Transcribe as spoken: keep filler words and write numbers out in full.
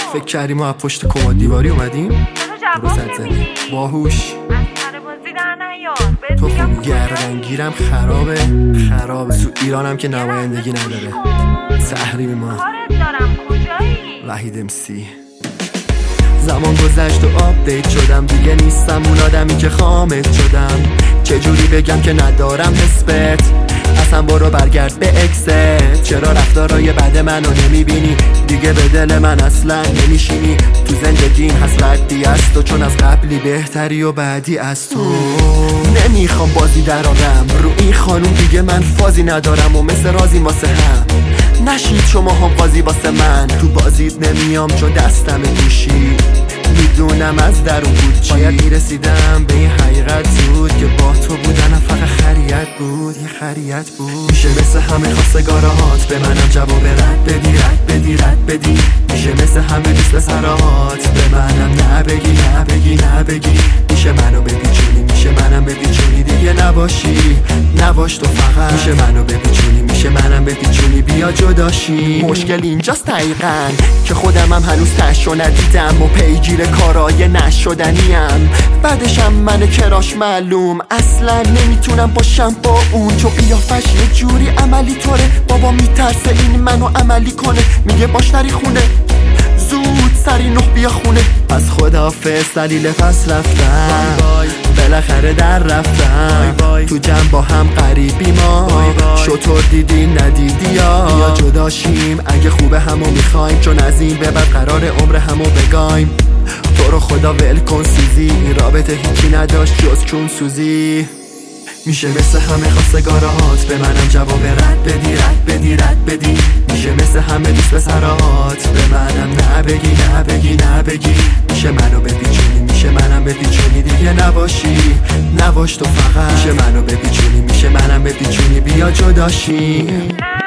فکر کردیم ما پشت کمد دیواری اومدیم؟ درست زدی باهوش تو خوب گردنگیرم خرابه خرابه تو ایرانم که نمایندگی نداره تحریم ما وحید امسی. زمان گذشت و آپدیت شدم دیگه نیستم اون آدمی که خامت شدم. چجوری بگم که ندارم نسبت اصلا برو برگرد به اکست. چرا رفتارای بد منو نمیبینی دیگه به دل من اصلا نمیشینی. تو زندگیم هست ردی از تو چون از قبلی بهتری و بعدی از تو. نمیخوام بازی درارم رو این خانوم دیگه من فازی ندارم و مثل رازی واسه هم نشید شما هم قاضی واسه من. تو بازیت نمیام چون دستم گوشی میدونم از درون بود چی. باید میرسیدم به این حقیقت زود که با تو بودنم فقط خریت بود یه خریت بود. میشه مثل همه خواستگارات به منم جواب رد بدی رد بدی رد بدی. میشه مثل همه دوست پسرات به منم نه بگی نه بگی نه بگی. میشه منو بپیچونی میشه منم بپیچونی دیگه نباشی نباش تو فقط. میشه منو بپیچونی میشه منم بپیچونی بیا جداشی. مشکل اینجاست دقیقاً که خودم هم هنوز تشو ندیدم و پیگیر کارای نشدنیم. بعدشم من کراش معلوم اصلا نمیتونم باشم با اون چون قیافش یه جوری عملی طوره. بابا میترسه این منو عملی کنه میگه باش نری خونه زود سری نه بیا خونه. از خداحافظ دلیل پس رفتم بالاخره در رفتم تو جمع با هم قریبی ما شطور دیدی ندیدی یا بیا جداشیم اگه خوبه همو میخوایم چون از این به بعد قرار عمر همو بگایم. تو رو خدا ول کن سوزی این رابطه هیچی نداشت جز چون سوزی. میشه مثل همه خواستگارات به منم جواب رد بدی رد بدی رد بدی. میشه مثل همه دوست پسرات به منم نه بگی نه بگی نه بگی. میشه منو بپیچونی میشه منم بپیچونی دیگه نباشی نباش تو فقط. میشه منو بپیچونی میشه منم بپیچونی بیا جداشی.